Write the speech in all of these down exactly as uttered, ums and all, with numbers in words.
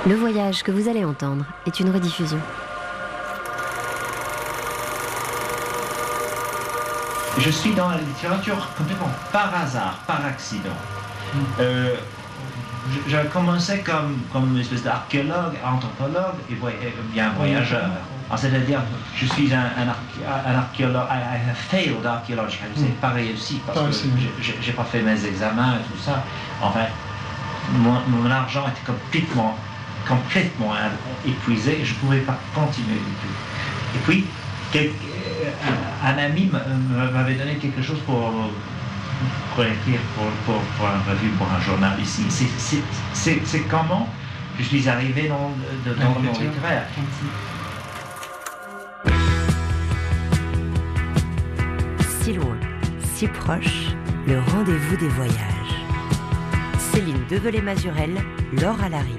Le voyage que vous allez entendre est une rediffusion. Je suis dans la littérature complètement par hasard, par accident. Mm. Euh, je, je commençais comme, comme une espèce d'archéologue, anthropologue et, et bien voyageur. Mm. C'est-à-dire, je suis un, un, arché, un archéologue, un failed archéologue, je n'ai mm. pas réussi parce pas que je n'ai pas fait mes examens et tout ça. Enfin, mon, mon argent était complètement, complètement épuisé et je ne pouvais pas continuer du tout. Et puis, quel, un, un ami m'avait donné quelque chose pour, pour écrire pour, pour, pour un revue, pour un journal ici. C'est, c'est, c'est, c'est comment je suis arrivé dans, dans le monde littéraire. Si loin, si proche, le rendez-vous des voyages. Céline Develay-Mazurel, Laure Alary.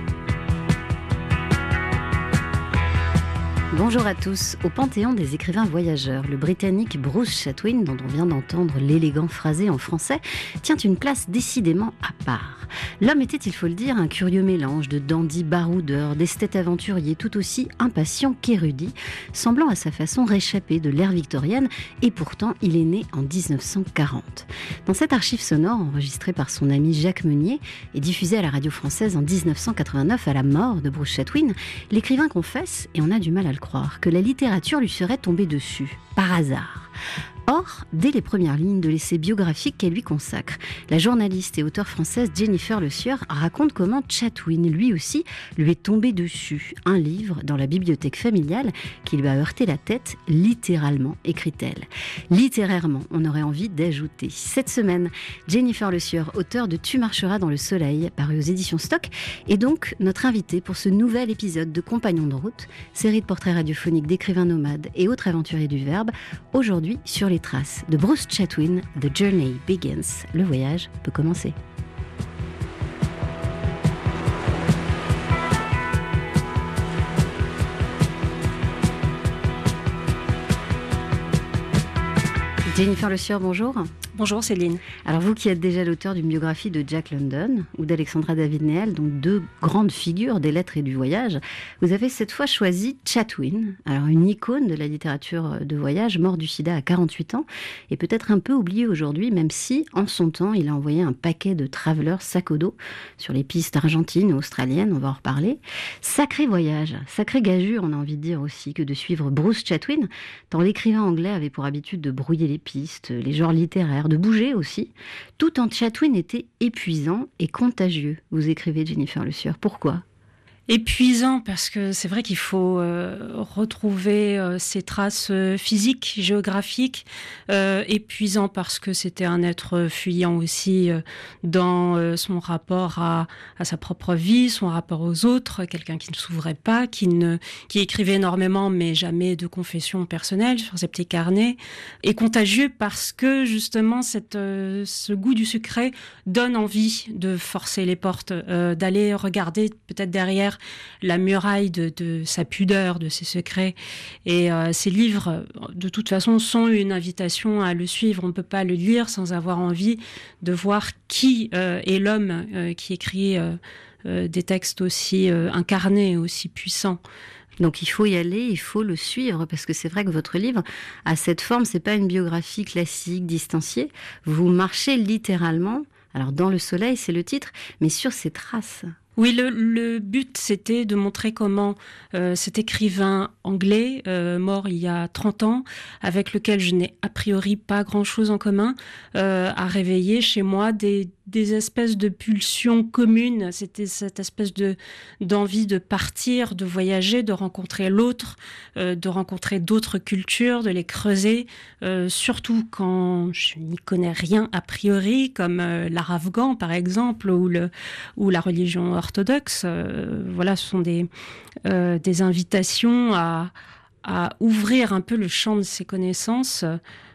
Bonjour à tous. Au panthéon des écrivains voyageurs, le Britannique Bruce Chatwin, dont on vient d'entendre l'élégant phrasé en français, tient une place décidément à part. L'homme était, il faut le dire, un curieux mélange de dandy baroudeur, d'esthète aventurier, tout aussi impatient qu'érudit, semblant à sa façon réchapper de l'ère victorienne, et pourtant il est né en dix-neuf cent quarante. Dans cette archive sonore enregistrée par son ami Jacques Meunier et diffusée à la radio française en dix-neuf cent quatre-vingt-neuf à la mort de Bruce Chatwin, l'écrivain confesse, et on a du mal à le croire, que la littérature lui serait tombée dessus, par hasard. Or, dès les premières lignes de l'essai biographique qu'elle lui consacre, la journaliste et auteure française Jennifer Le Sieur raconte comment Chatwin, lui aussi, lui est tombé dessus. Un livre dans la bibliothèque familiale qui lui a heurté la tête, littéralement, écrit-elle. Littérairement, on aurait envie d'ajouter. Cette semaine, Jennifer Le Sieur, auteure de Tu marcheras dans le soleil, paru aux éditions Stock, est donc notre invitée pour ce nouvel épisode de Compagnons de route, série de portraits radiophoniques d'écrivains nomades et autres aventuriers du verbe, aujourd'hui sur les traces de Bruce Chatwin, The Journey Begins. Le voyage peut commencer. Jennifer Le Sieur, bonjour. Bonjour Céline. Alors vous qui êtes déjà l'auteur d'une biographie de Jack London ou d'Alexandra David-Néel, donc deux grandes figures des lettres et du voyage, vous avez cette fois choisi Chatwin, alors une icône de la littérature de voyage, mort du sida à quarante-huit ans, et peut-être un peu oublié aujourd'hui, même si, en son temps, il a envoyé un paquet de travelers sac au dos sur les pistes argentines ou australiennes, on va en reparler. Sacré voyage, sacré gageure, on a envie de dire aussi, que de suivre Bruce Chatwin, tant l'écrivain anglais avait pour habitude de brouiller les pistes, les genres littéraires, de bouger aussi, tout en Chatwin était épuisant et contagieux. Vous écrivez, Jennifer Le Sieur. Pourquoi ? Épuisant parce que c'est vrai qu'il faut euh, retrouver euh, ses traces euh, physiques, géographiques. Euh, épuisant parce que c'était un être fuyant aussi euh, dans euh, son rapport à, à sa propre vie, son rapport aux autres, quelqu'un qui ne s'ouvrait pas, qui, ne, qui écrivait énormément mais jamais de confession personnelle sur ses petits carnets. Et contagieux parce que justement cette, euh, ce goût du sucré donne envie de forcer les portes, euh, d'aller regarder peut-être derrière la muraille de, de sa pudeur, de ses secrets. Et euh, ces livres, de toute façon, sont une invitation à le suivre. On ne peut pas le lire sans avoir envie de voir qui euh, est l'homme euh, qui écrit euh, euh, des textes aussi euh, incarnés, aussi puissants. Donc il faut y aller, il faut le suivre, parce que c'est vrai que votre livre a cette forme, c'est pas une biographie classique, distanciée. Vous marchez littéralement, alors dans le soleil, c'est le titre, mais sur ses traces. Oui, le, le but, c'était de montrer comment euh, cet écrivain anglais, euh, mort il y a trente ans, avec lequel je n'ai a priori pas grand-chose en commun, euh, a réveillé chez moi des, des espèces de pulsions communes. C'était cette espèce de d'envie de partir, de voyager, de rencontrer l'autre, euh, de rencontrer d'autres cultures, de les creuser, euh, surtout quand je n'y connais rien a priori, comme euh, l'art afghan par exemple, ou, le, ou la religion orthodoxe. Euh, voilà, ce sont des, euh, des invitations à, à ouvrir un peu le champ de ses connaissances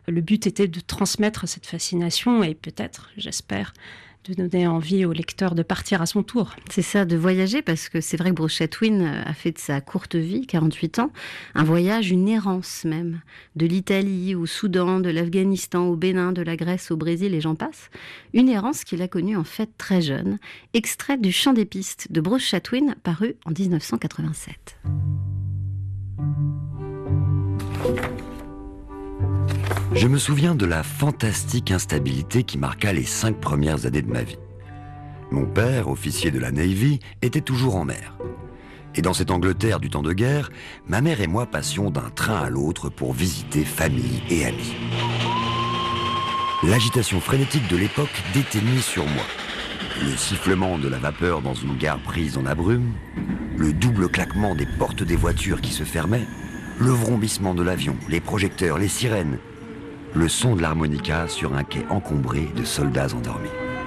le but était de transmettre cette fascination et peut-être, j'espère, de donner envie au lecteur de partir à son tour. C'est ça, de voyager, parce que c'est vrai que Bruce Chatwin a fait de sa courte vie, quarante-huit ans, un voyage, une errance même, de l'Italie au Soudan, de l'Afghanistan au Bénin, de la Grèce au Brésil et j'en passe. Une errance qu'il a connue en fait très jeune, extrait du Chant des pistes de Bruce Chatwin, paru en dix-neuf cent quatre-vingt-sept. Je me souviens de la fantastique instabilité qui marqua les cinq premières années de ma vie. Mon père, officier de la Navy, était toujours en mer. Et dans cette Angleterre du temps de guerre, ma mère et moi passions d'un train à l'autre pour visiter famille et amis. L'agitation frénétique de l'époque déteignit sur moi. Le sifflement de la vapeur dans une gare prise dans la brume, le double claquement des portes des voitures qui se fermaient, le vrombissement de l'avion, les projecteurs, les sirènes, le son de l'harmonica sur un quai encombré de soldats endormis.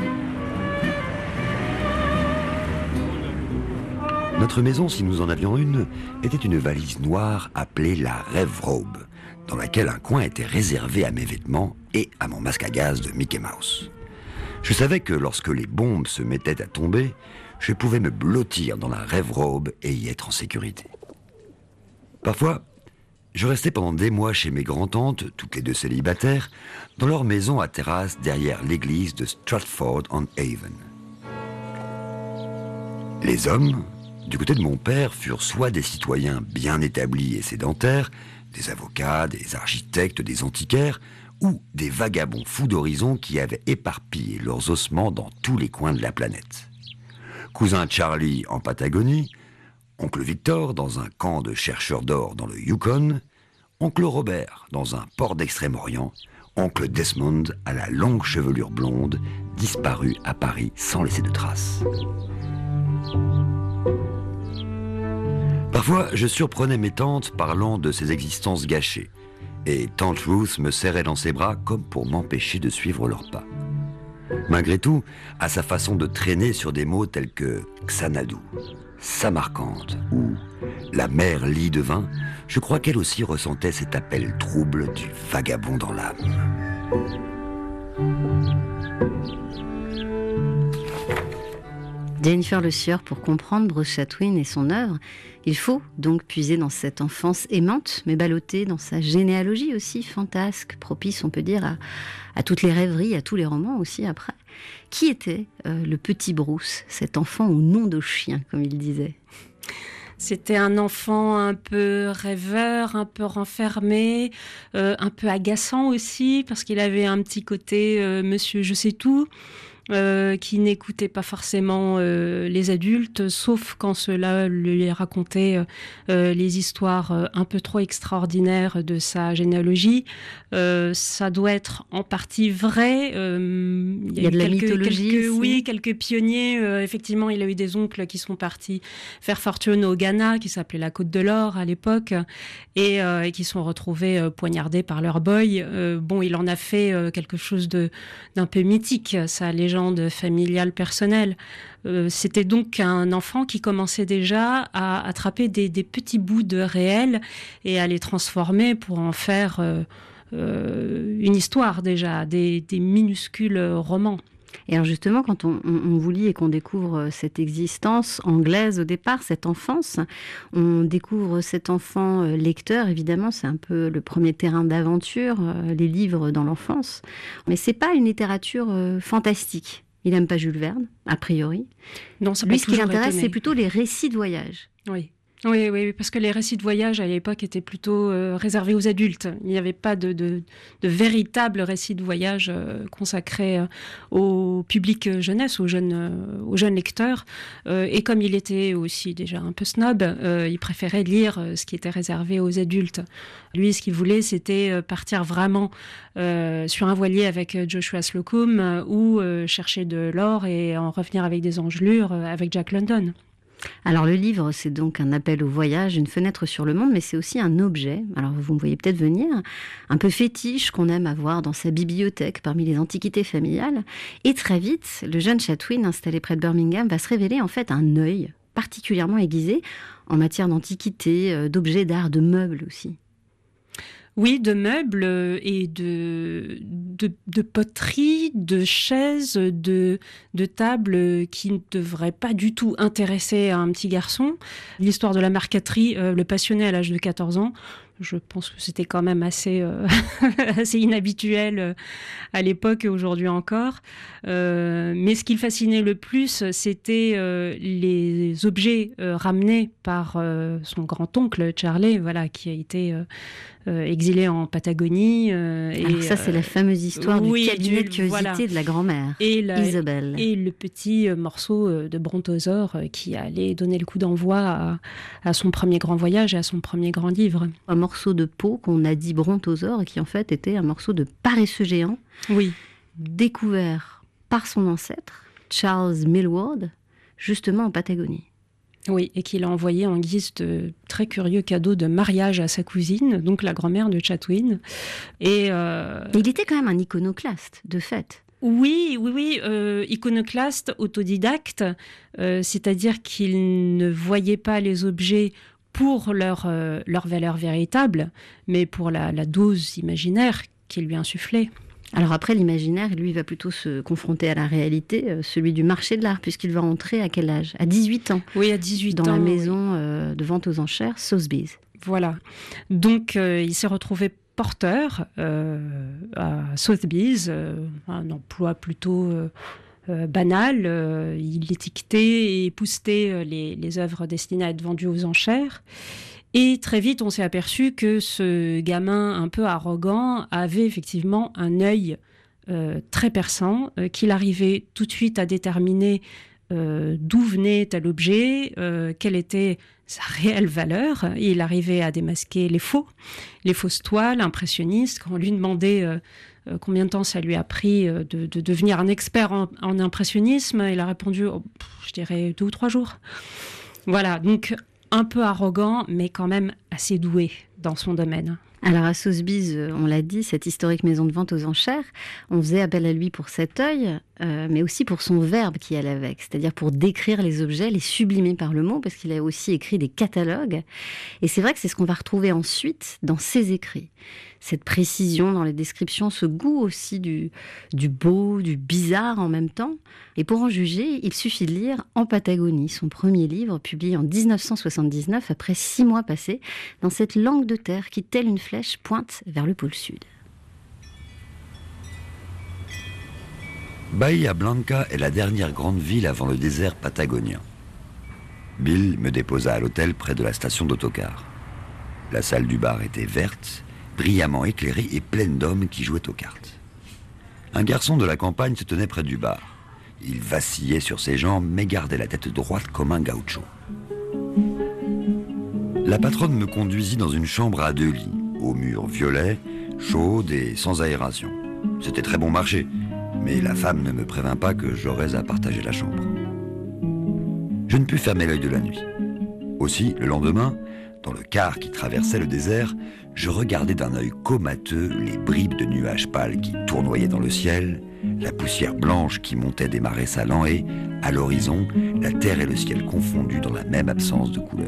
Notre maison, si nous en avions une, était une valise noire appelée la Rêve Robe, dans laquelle un coin était réservé à mes vêtements et à mon masque à gaz de Mickey Mouse. Je savais que lorsque les bombes se mettaient à tomber, je pouvais me blottir dans la Rêve Robe et y être en sécurité. Parfois, je restais pendant des mois chez mes grands-tantes, toutes les deux célibataires, dans leur maison à terrasse derrière l'église de Stratford-on-Avon. Les hommes, du côté de mon père, furent soit des citoyens bien établis et sédentaires, des avocats, des architectes, des antiquaires, ou des vagabonds fous d'horizon qui avaient éparpillé leurs ossements dans tous les coins de la planète. Cousin Charlie en Patagonie, oncle Victor dans un camp de chercheurs d'or dans le Yukon, oncle Robert dans un port d'Extrême-Orient, oncle Desmond à la longue chevelure blonde, disparu à Paris sans laisser de traces. Parfois, je surprenais mes tantes parlant de ces existences gâchées, et tante Ruth me serrait dans ses bras comme pour m'empêcher de suivre leurs pas. Malgré tout, à sa façon de traîner sur des mots tels que Xanadu, Samarcande ou la mer lit de vin, je crois qu'elle aussi ressentait cet appel trouble du vagabond dans l'âme. Jennifer Le Sieur, pour comprendre Bruce Chatwin et son œuvre, il faut donc puiser dans cette enfance aimante, mais ballottée dans sa généalogie aussi fantasque, propice, on peut dire, à, à toutes les rêveries, à tous les romans aussi après. Qui était euh, le petit Bruce, cet enfant au nom de chien, comme il disait ? C'était un enfant un peu rêveur, un peu renfermé, euh, un peu agaçant aussi, parce qu'il avait un petit côté euh, monsieur je sais tout. Euh, qui n'écoutait pas forcément euh, les adultes, sauf quand cela lui racontait euh, les histoires euh, un peu trop extraordinaires de sa généalogie. Euh, ça doit être en partie vrai. Euh, il y a, il y a de la quelques, mythologie quelques, aussi. Oui, quelques pionniers. Euh, effectivement, il a eu des oncles qui sont partis faire fortune au Ghana, qui s'appelait la Côte de l'Or à l'époque, et, euh, et qui sont retrouvés euh, poignardés par leur boy. Euh, bon, il en a fait euh, quelque chose de, d'un peu mythique, sa légende familiale personnelle. Euh, c'était donc un enfant qui commençait déjà à attraper des, des petits bouts de réel et à les transformer pour en faire euh, euh, une histoire déjà, des, des minuscules romans. Et alors justement, quand on, on, on vous lit et qu'on découvre cette existence anglaise au départ, cette enfance, on découvre cet enfant lecteur, évidemment, c'est un peu le premier terrain d'aventure, les livres dans l'enfance. Mais c'est pas une littérature fantastique. Il n'aime pas Jules Verne, a priori. Non, ça Lui, ce qui l'intéresse, étonné. c'est plutôt les récits de voyage. Oui. Oui, oui, parce que les récits de voyage à l'époque étaient plutôt euh, réservés aux adultes. Il n'y avait pas de, de, de véritables récits de voyage euh, consacrés euh, au public jeunesse, aux jeunes, euh, aux jeunes lecteurs. Euh, et comme il était aussi déjà un peu snob, euh, il préférait lire euh, ce qui était réservé aux adultes. Lui, ce qu'il voulait, c'était euh, partir vraiment euh, sur un voilier avec Joshua Slocum euh, ou euh, chercher de l'or et en revenir avec des engelures euh, avec Jack London. Alors le livre, c'est donc un appel au voyage, une fenêtre sur le monde, mais c'est aussi un objet, alors vous me voyez peut-être venir, un peu fétiche qu'on aime avoir dans sa bibliothèque parmi les antiquités familiales. Et très vite, le jeune Chatwin, installé près de Birmingham, va se révéler en fait un œil particulièrement aiguisé en matière d'antiquité, d'objets d'art, de meubles aussi. Oui, de meubles et de, de, de poterie, de chaises, de, de tables qui ne devraient pas du tout intéresser un petit garçon. L'histoire de la marqueterie euh, le passionnait à l'âge de quatorze ans. Je pense que c'était quand même assez, euh, assez inhabituel euh, à l'époque et aujourd'hui encore. Euh, mais ce qui le fascinait le plus, c'était euh, les objets euh, ramenés par euh, son grand-oncle Charlie, voilà, qui a été euh, euh, exilé en Patagonie. Euh, Alors et, ça, c'est la fameuse histoire oui, du cabinet du- de curiosité voilà. de la grand-mère, et la- Isabelle. Et le petit euh, morceau euh, de brontosaure euh, qui allait donner le coup d'envoi à, à son premier grand voyage et à son premier grand livre. Un morceau de peau qu'on a dit brontosaure et qui en fait était un morceau de paresseux géant Oui. découvert par son ancêtre, Charles Millward, justement en Patagonie. Oui, et qu'il a envoyé en guise de très curieux cadeau de mariage à sa cousine, donc la grand-mère de Chatwin. Et euh, Il était quand même un iconoclaste, de fait. oui, oui, oui, euh, iconoclaste, autodidacte, euh, c'est-à-dire qu'il ne voyait pas les objets pour leur, euh, leur valeur véritable, mais pour la, la dose imaginaire qu'il lui insufflait. Alors après, l'imaginaire, lui, va plutôt se confronter à la réalité, euh, celui du marché de l'art, puisqu'il va entrer à quel âge ? À dix-huit ans, Oui, à dix-huit dans ans. la oui. maison euh, de vente aux enchères, Sotheby's. Voilà. Donc, euh, il s'est retrouvé porteur euh, à Sotheby's, euh, un emploi plutôt euh, euh, banal. Euh, il étiquetait et époussetait euh, les, les œuvres destinées à être vendues aux enchères. Et très vite, on s'est aperçu que ce gamin un peu arrogant avait effectivement un œil euh, très perçant, euh, qu'il arrivait tout de suite à déterminer euh, d'où venait tel objet, euh, quelle était sa réelle valeur. Et il arrivait à démasquer les faux, les fausses toiles impressionnistes. Quand on lui demandait euh, euh, combien de temps ça lui a pris euh, de, de devenir un expert en, en impressionnisme, il a répondu, oh, pff, je dirais, deux ou trois jours. Voilà, donc un peu arrogant, mais quand même assez doué dans son domaine. Alors à Sotheby's, euh, on l'a dit, cette historique maison de vente aux enchères, on faisait appel à lui pour cet œil, euh, mais aussi pour son verbe qui allait avec, c'est-à-dire pour décrire les objets, les sublimer par le mot, parce qu'il a aussi écrit des catalogues. Et c'est vrai que c'est ce qu'on va retrouver ensuite dans ses écrits. Cette précision dans les descriptions, ce goût aussi du, du beau, du bizarre en même temps. Et pour en juger, il suffit de lire En Patagonie, son premier livre, publié en dix-neuf cent soixante-dix-neuf, après six mois passés, dans cette langue de terre qui, telle une flèche, pointe vers le pôle sud. Bahia Blanca est la dernière grande ville avant le désert patagonien. Bill me déposa à l'hôtel près de la station d'autocar. La salle du bar était verte, brillamment éclairée et pleine d'hommes qui jouaient aux cartes. Un garçon de la campagne se tenait près du bar. Il vacillait sur ses jambes mais gardait la tête droite comme un gaucho. La patronne me conduisit dans une chambre à deux lits, aux murs violets, chaude et sans aération. C'était très bon marché, mais la femme ne me prévint pas que j'aurais à partager la chambre. Je ne pus fermer l'œil de la nuit. Aussi, le lendemain, dans le car qui traversait le désert, je regardais d'un œil comateux les bribes de nuages pâles qui tournoyaient dans le ciel, la poussière blanche qui montait des marais salants et, à l'horizon, la terre et le ciel confondus dans la même absence de couleur.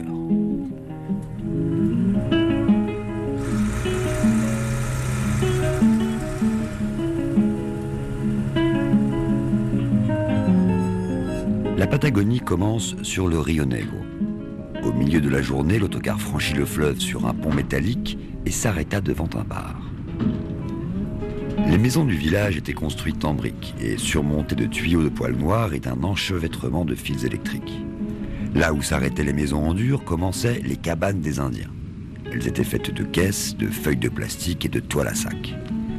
La Patagonie commence sur le Rio Negro. Au milieu de la journée, l'autocar franchit le fleuve sur un pont métallique et s'arrêta devant un bar. Les maisons du village étaient construites en briques et surmontées de tuyaux de poêle noir et d'un enchevêtrement de fils électriques. Là où s'arrêtaient les maisons en dur commençaient les cabanes des Indiens. Elles étaient faites de caisses, de feuilles de plastique et de toiles à sac.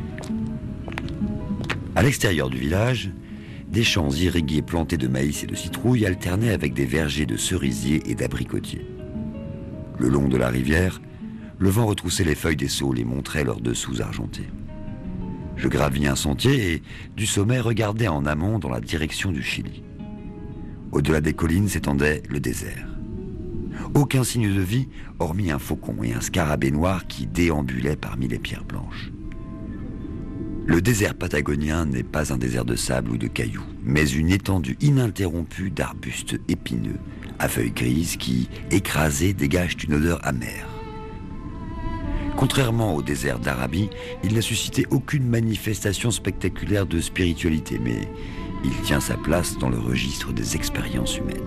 À l'extérieur du village, des champs irrigués plantés de maïs et de citrouilles alternaient avec des vergers de cerisiers et d'abricotiers. Le long de la rivière, le vent retroussait les feuilles des saules et montrait leurs dessous argentés. Je gravis un sentier et, du sommet, regardais en amont dans la direction du Chili. Au-delà des collines s'étendait le désert. Aucun signe de vie, hormis un faucon et un scarabée noir qui déambulaient parmi les pierres blanches. Le désert patagonien n'est pas un désert de sable ou de cailloux, mais une étendue ininterrompue d'arbustes épineux, à feuilles grises qui, écrasés, dégagent une odeur amère. Contrairement au désert d'Arabie, il n'a suscité aucune manifestation spectaculaire de spiritualité, mais il tient sa place dans le registre des expériences humaines.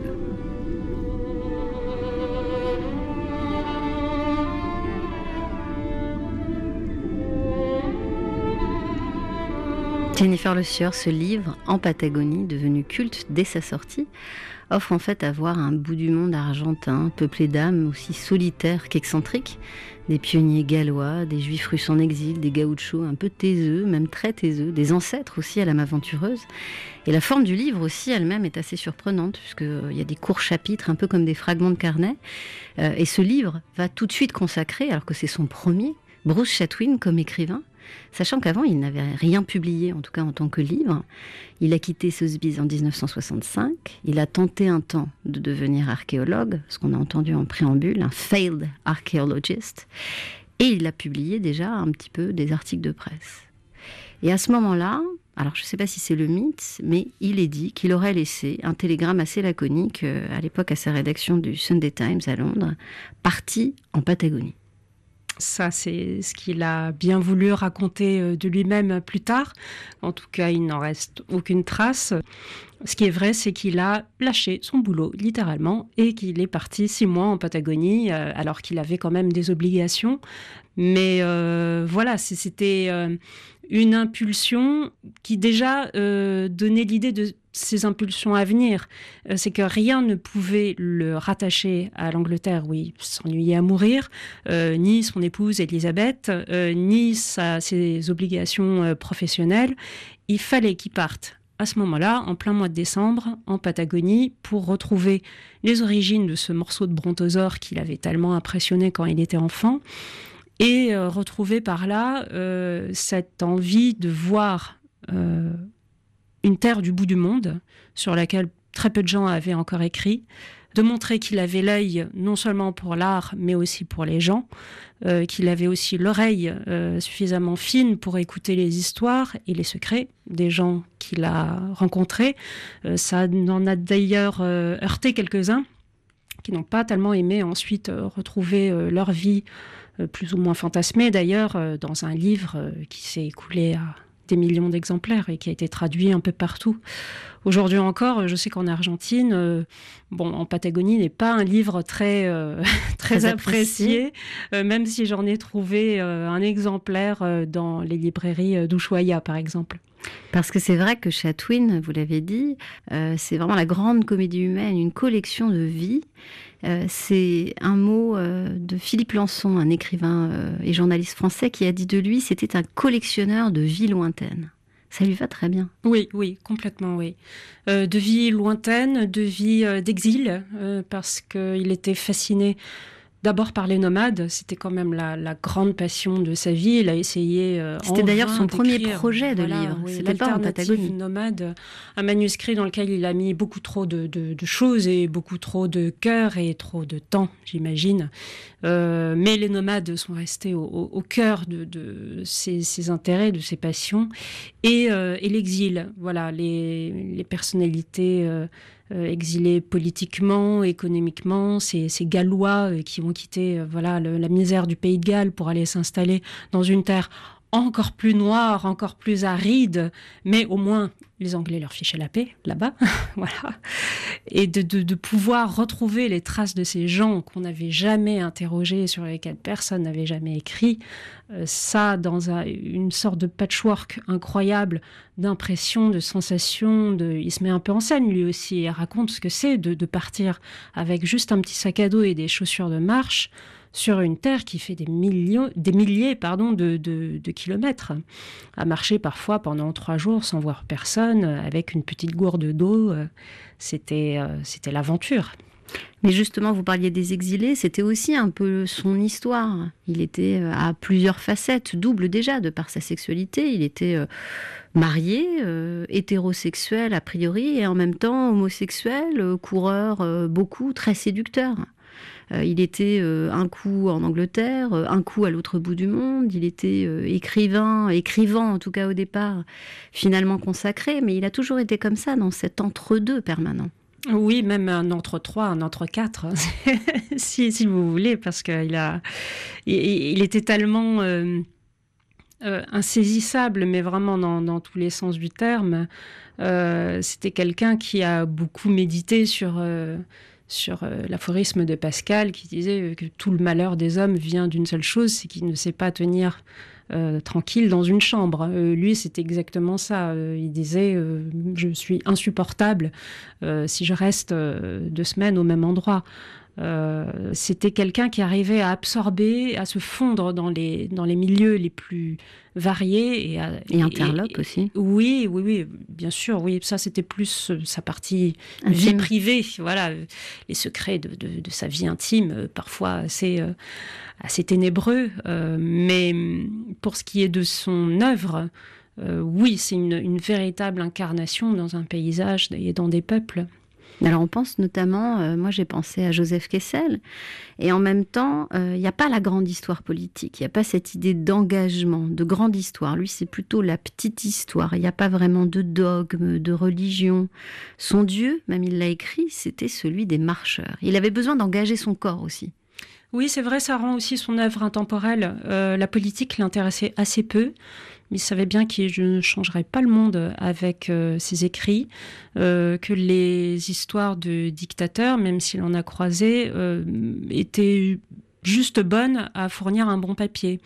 Jennifer Le Sieur, ce livre, En Patagonie, devenu culte dès sa sortie, offre en fait à voir un bout du monde argentin, peuplé d'âmes aussi solitaires qu'excentriques, des pionniers gallois, des juifs russes en exil, des gauchos un peu taiseux, même très taiseux, des ancêtres aussi à l'âme aventureuse. Et la forme du livre aussi elle-même est assez surprenante, puisqu'il y a des courts chapitres, un peu comme des fragments de carnet. Euh, et ce livre va tout de suite consacrer, alors que c'est son premier, Bruce Chatwin comme écrivain, sachant qu'avant, il n'avait rien publié, en tout cas en tant que livre. Il a quitté Sotheby's en dix-neuf cent soixante-cinq. Il a tenté un temps de devenir archéologue, ce qu'on a entendu en préambule, un failed archaeologist. Et il a publié déjà un petit peu des articles de presse. Et à ce moment-là, alors je ne sais pas si c'est le mythe, mais il est dit qu'il aurait laissé un télégramme assez laconique, à l'époque à sa rédaction du Sunday Times à Londres, parti en Patagonie. Ça, c'est ce qu'il a bien voulu raconter de lui-même plus tard. En tout cas, il n'en reste aucune trace. Ce qui est vrai, c'est qu'il a lâché son boulot, littéralement, et qu'il est parti six mois en Patagonie, euh, alors qu'il avait quand même des obligations. Mais euh, voilà, c'était euh, une impulsion qui déjà euh, donnait l'idée de ses impulsions à venir. Euh, c'est que rien ne pouvait le rattacher à l'Angleterre, où il s'ennuyait à mourir, euh, ni son épouse Elisabeth, euh, ni sa, ses obligations euh, professionnelles. Il fallait qu'il parte à ce moment-là, en plein mois de décembre, en Patagonie, pour retrouver les origines de ce morceau de brontosaure qui l'avait tellement impressionné quand il était enfant, et euh, retrouver par là euh, cette envie de voir euh, une terre du bout du monde, sur laquelle très peu de gens avaient encore écrit, de montrer qu'il avait l'œil non seulement pour l'art, mais aussi pour les gens, euh, qu'il avait aussi l'oreille euh, suffisamment fine pour écouter les histoires et les secrets des gens qu'il a rencontrés. Euh, ça en a d'ailleurs euh, heurté quelques-uns qui n'ont pas tellement aimé ensuite euh, retrouver euh, leur vie euh, plus ou moins fantasmée, d'ailleurs, euh, dans un livre euh, qui s'est écoulé à des millions d'exemplaires et qui a été traduit un peu partout. Aujourd'hui encore, je sais qu'en Argentine, euh, bon, en Patagonie n'est pas un livre très, euh, très, très apprécié, apprécié euh, même si j'en ai trouvé euh, un exemplaire euh, dans les librairies d'Ushuaia, par exemple. Parce que c'est vrai que Chatwin, vous l'avez dit, euh, c'est vraiment la grande comédie humaine, une collection de vies. Euh, c'est un mot euh, de Philippe Lançon, un écrivain euh, et journaliste français, qui a dit de lui, c'était un collectionneur de vies lointaines. Ça lui va très bien. Oui, oui, complètement, oui. Euh, de vie lointaine, de vie euh, d'exil, euh, parce qu'il était fasciné d'abord par les nomades. C'était quand même la, la grande passion de sa vie. Il a essayé euh, C'était d'ailleurs son premier projet de voilà, livre. Oui, C'était pas en Patagonie. Nomade, un manuscrit dans lequel il a mis beaucoup trop de, de, de choses et beaucoup trop de cœur et trop de temps, j'imagine. Euh, mais les nomades sont restés au, au, au cœur de, de ses, ses intérêts, de ses passions. Et, euh, et l'exil, voilà, les, les personnalités euh, euh, exilés politiquement, économiquement, ces, ces Gallois euh, qui ont quitté euh, voilà, le, la misère du pays de Galles pour aller s'installer dans une terre encore plus noire, encore plus aride, mais au moins les Anglais leur fichaient la paix là-bas, voilà. Et de, de, de pouvoir retrouver les traces de ces gens qu'on n'avait jamais interrogés, sur lesquels personne n'avait jamais écrit, euh, ça dans un, une sorte de patchwork incroyable d'impressions, de sensations, de... il se met un peu en scène lui aussi et raconte ce que c'est de, de partir avec juste un petit sac à dos et des chaussures de marche sur une terre qui fait des, millions, des milliers pardon, de, de, de kilomètres, à marcher parfois pendant trois jours sans voir personne, avec une petite gourde d'eau. C'était, c'était l'aventure. Mais justement, vous parliez des exilés, c'était aussi un peu son histoire. Il était à plusieurs facettes, double déjà, de par sa sexualité. Il était marié, euh, hétérosexuel a priori, et en même temps homosexuel, coureur, euh, beaucoup, très séducteur. Euh, il était euh, un coup en Angleterre, euh, un coup à l'autre bout du monde. Il était euh, écrivain, écrivant en tout cas au départ, finalement consacré. Mais il a toujours été comme ça, dans cet entre-deux permanent. Oui, même un entre trois, un entre quatre, si, si vous voulez, parce qu'il a, il, il était tellement euh, euh, insaisissable, mais vraiment dans, dans tous les sens du terme. Euh, c'était quelqu'un qui a beaucoup médité sur... Euh, sur euh, l'aphorisme de Pascal qui disait que tout le malheur des hommes vient d'une seule chose, c'est qu'il ne sait pas tenir euh, tranquille dans une chambre. Euh, lui, c'était exactement ça. Euh, il disait euh, « je suis insupportable euh, si je reste euh, deux semaines au même endroit ». Euh, c'était quelqu'un qui arrivait à absorber, à se fondre dans les, dans les milieux les plus variés. Et, à, et interlope et, aussi. Oui, oui, oui, bien sûr. Oui, ça, c'était plus sa partie intime. Vie privée. Voilà, les secrets de, de, de sa vie intime, parfois assez, euh, assez ténébreux. Euh, mais pour ce qui est de son œuvre, euh, oui, c'est une, une véritable incarnation dans un paysage et dans des peuples. Alors on pense notamment, euh, moi j'ai pensé à Joseph Kessel, et en même temps, il euh, n'y a pas la grande histoire politique, il n'y a pas cette idée d'engagement, de grande histoire. Lui, c'est plutôt la petite histoire, il n'y a pas vraiment de dogme, de religion. Son Dieu, même il l'a écrit, c'était celui des marcheurs. Il avait besoin d'engager son corps aussi. Oui, c'est vrai, ça rend aussi son œuvre intemporelle. Euh, la politique l'intéressait assez peu. Mais il savait bien que je ne changerais pas le monde avec euh, ses écrits, euh, que les histoires de dictateurs, même s'il en a croisé, euh, étaient juste bonnes à fournir un bon papier.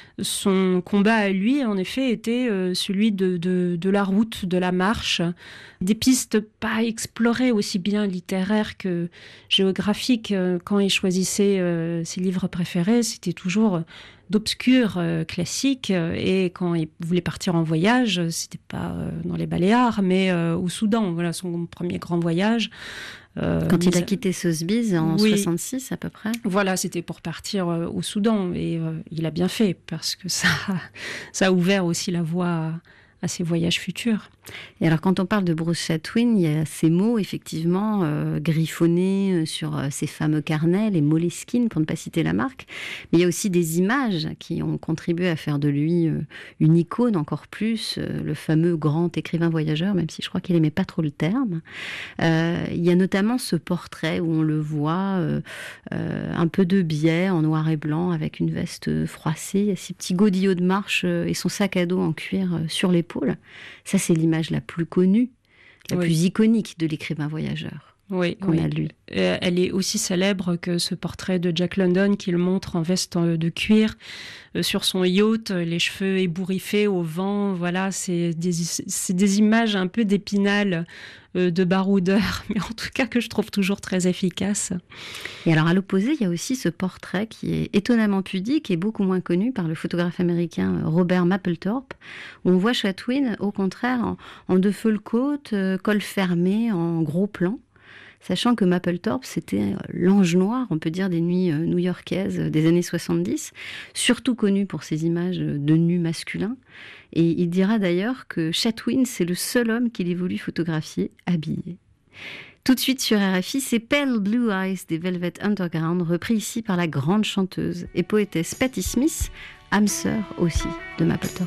Son combat à lui, en effet, était euh, celui de, de, de la route, de la marche, des pistes pas explorées aussi bien littéraires que géographiques. Quand il choisissait euh, ses livres préférés, c'était toujours d'obscurs euh, classiques, et quand il voulait partir en voyage, c'était pas euh, dans les Baléares, mais euh, au Soudan. Voilà son premier grand voyage. Euh, Quand il a quitté Sotheby's en oui. soixante-six à peu près. Voilà, c'était pour partir euh, au Soudan, et euh, il a bien fait parce que ça, ça a ouvert aussi la voie à, à ses voyages futurs. Et alors quand on parle de Bruce Chatwin, il y a ces mots effectivement euh, griffonnés sur euh, ces fameux carnets, les Moleskine pour ne pas citer la marque, mais il y a aussi des images qui ont contribué à faire de lui euh, une icône encore plus, euh, le fameux grand écrivain voyageur, même si je crois qu'il aimait pas trop le terme. Euh, il y a notamment ce portrait où on le voit euh, euh, un peu de biais en noir et blanc avec une veste froissée, il y a ses petits godillots de marche euh, et son sac à dos en cuir euh, sur l'épaule. Ça, c'est l'image la plus connue, la oui. plus iconique de l'écrivain voyageur oui, qu'on oui. a lu. Elle est aussi célèbre que ce portrait de Jack London qu'il montre en veste de cuir sur son yacht, les cheveux ébouriffés au vent. Voilà, c'est des, c'est des images un peu d'Épinal, de baroudeur, mais en tout cas que je trouve toujours très efficace. Et alors à l'opposé, il y a aussi ce portrait qui est étonnamment pudique et beaucoup moins connu par le photographe américain Robert Mapplethorpe, où on voit Chatwin au contraire en, en deux feux le côte, euh, col fermé, en gros plan. Sachant que Mapplethorpe, c'était l'ange noir, on peut dire, des nuits new-yorkaises des années soixante-dix, surtout connu pour ses images de nus masculins. Et il dira d'ailleurs que Chatwin, c'est le seul homme qu'il ait voulu photographier habillé. Tout de suite sur R F I, c'est Pale Blue Eyes des Velvet Underground, repris ici par la grande chanteuse et poétesse Patti Smith, âme sœur aussi de Mapplethorpe.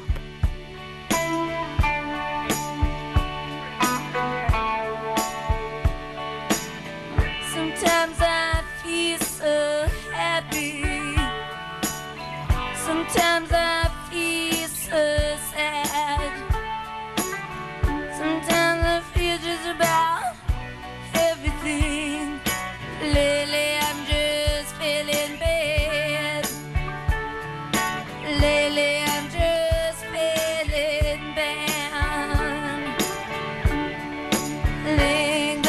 Sometimes I feel so happy. Sometimes I feel so sad. Sometimes I feel just about everything. Lately I'm just feeling bad. Lately I'm just feeling bad. Linger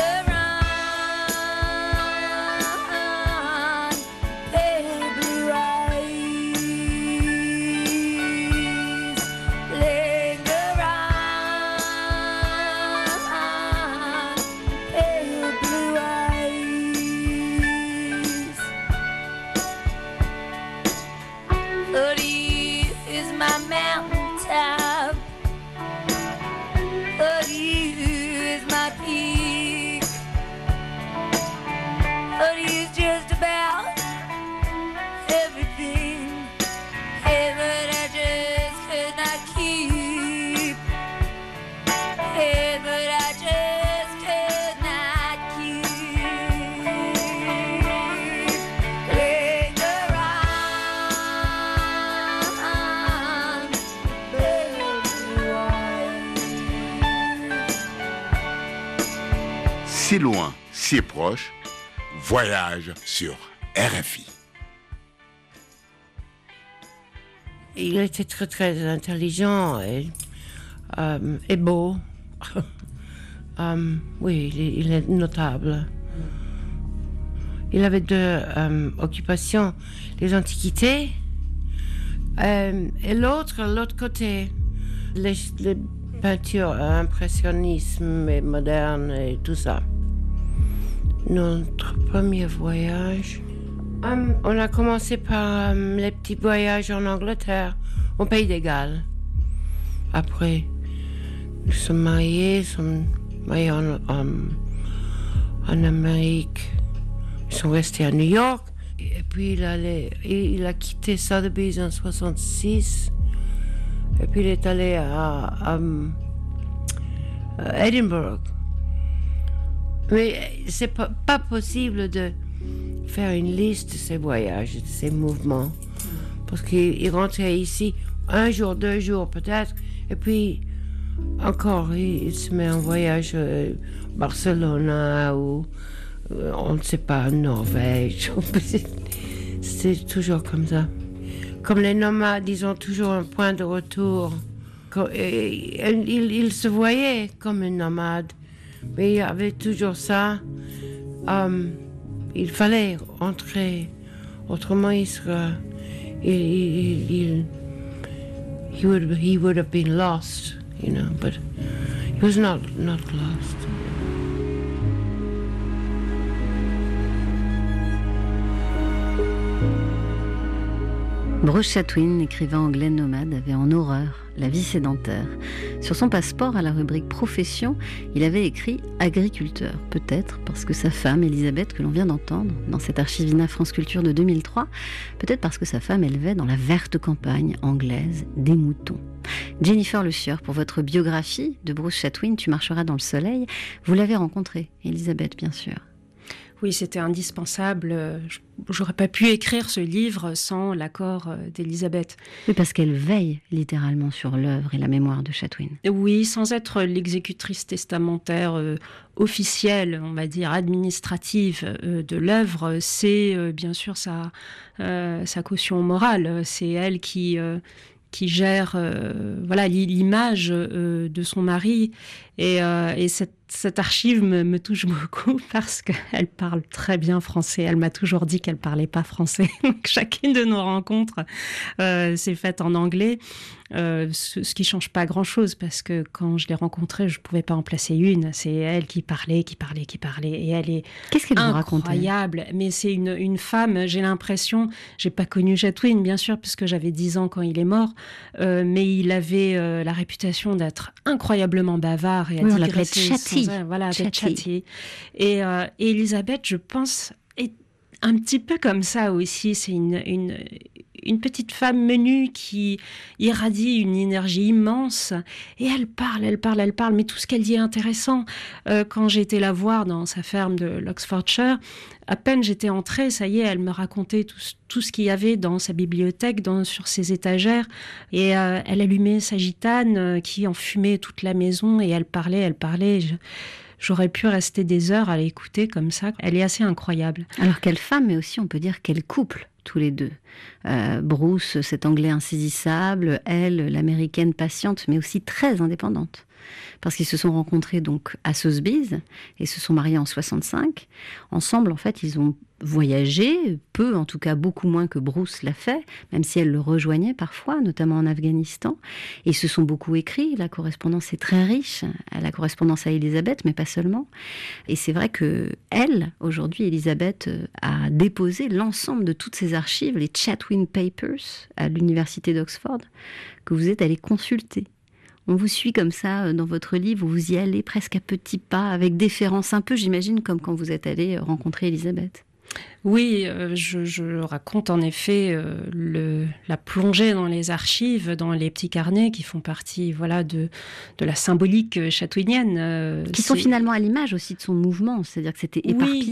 but I just could not keep. si loin, si proche, voyage sur R F I. Il était très très intelligent et, euh, et beau. um, oui, il est, il est notable. Il avait deux euh, occupations, les antiquités euh, et l'autre, l'autre côté, les, les peintures impressionnisme et moderne et tout ça. Notre premier voyage, um, on a commencé par um, les petits voyages en Angleterre, au Pays de Galles. Après, nous sommes mariés, nous sommes mariés en, en, en Amérique. Ils sont restés à New York. Et puis il, allait, il a quitté Sotheby's en soixante-six. Et puis il est allé à, à, à Edinburgh. Mais c'est pas, pas possible de faire une liste de ses voyages, de ses mouvements. Parce qu'il il rentrait ici un jour, deux jours peut-être. Et puis encore, il, il se met en voyage à euh, Barcelone ou euh, on ne sait pas, Norvège. C'est toujours comme ça. Comme les nomades, ils ont toujours un point de retour. Il, il, il se voyait comme un nomade, mais il y avait toujours ça. Um, il fallait entrer, autrement il serait, il, il, il, he would he would have been lost, you know. But he was not not lost. Bruce Chatwin, écrivain anglais nomade, avait en horreur la vie sédentaire. Sur son passeport, à la rubrique profession, il avait écrit agriculteur. Peut-être parce que sa femme, Elisabeth, que l'on vient d'entendre dans cette Archivina France Culture de deux mille trois, peut-être parce que sa femme élevait dans la verte campagne anglaise des moutons. Jennifer Le Sieur, pour votre biographie de Bruce Chatwin, Tu marcheras dans le soleil, vous l'avez rencontrée, Elisabeth, bien sûr. Oui, c'était indispensable. J'aurais pas pu écrire ce livre sans l'accord d'Elisabeth. Oui, parce qu'elle veille littéralement sur l'œuvre et la mémoire de Chatwin. Oui, sans être l'exécutrice testamentaire euh, officielle, on va dire administrative euh, de l'œuvre, c'est euh, bien sûr sa, euh, sa caution morale. C'est elle qui... Euh, qui gère euh, voilà, l'image euh, de son mari. Et, euh, et cette, cette archive me, me touche beaucoup parce qu'elle parle très bien français. Elle m'a toujours dit qu'elle ne parlait pas français. Donc, chacune de nos rencontres euh, s'est faite en anglais, euh, ce, ce qui ne change pas grand-chose parce que quand je l'ai rencontrée, je ne pouvais pas en placer une. C'est elle qui parlait, qui parlait, qui parlait. Et elle est Qu'est-ce qu'elle vous racontait ? Incroyable. Mais c'est une, une femme, j'ai l'impression, je n'ai pas connu Chatwin, bien sûr, puisque j'avais dix ans quand il est mort, euh, mais il avait euh, la réputation d'être incroyablement bavard et à oui, on l'appelait digresser Chatty. sans- Voilà, d'être Chatty. Chatty. Et, euh, et Elisabeth, je pense, est un petit peu comme ça aussi. C'est une, une, une petite femme menue qui irradie une énergie immense. Et elle parle, elle parle, elle parle. Mais tout ce qu'elle dit est intéressant. Euh, quand j'ai été la voir dans sa ferme de l'Oxfordshire, à peine j'étais entrée, ça y est, elle me racontait tout, ce- tout ce qu'il y avait dans sa bibliothèque, dans, sur ses étagères. Et euh, elle allumait sa gitane euh, qui enfumait toute la maison. Et elle parlait, elle parlait. Je- J'aurais pu rester des heures à l'écouter comme ça. Elle est assez incroyable. Alors quelle femme, mais aussi on peut dire quel couple, tous les deux. Euh, Bruce, cet anglais insaisissable, elle, l'américaine patiente, mais aussi très indépendante. Parce qu'ils se sont rencontrés donc à Sotheby's et se sont mariés en soixante-cinq. Ensemble, en fait, ils ont voyagé, peu, en tout cas beaucoup moins que Bruce l'a fait, même si elle le rejoignait parfois, notamment en Afghanistan. Et ils se sont beaucoup écrits, la correspondance est très riche, la correspondance à Elisabeth, mais pas seulement. Et c'est vrai que elle, aujourd'hui, Elisabeth euh, a déposé l'ensemble de toutes ses archives, les Chatwin Papers, à l'université d'Oxford, que vous êtes allé consulter. On vous suit comme ça euh, dans votre livre, vous y allez presque à petits pas, avec déférence un peu, j'imagine, comme quand vous êtes allé rencontrer Elisabeth. Oui, euh, je, je raconte en effet euh, le, la plongée dans les archives, dans les petits carnets qui font partie, voilà, de, de la symbolique chatwinienne. euh, Qui sont c'est- finalement à l'image aussi de son mouvement, c'est-à-dire que c'était Oui. éparpillé.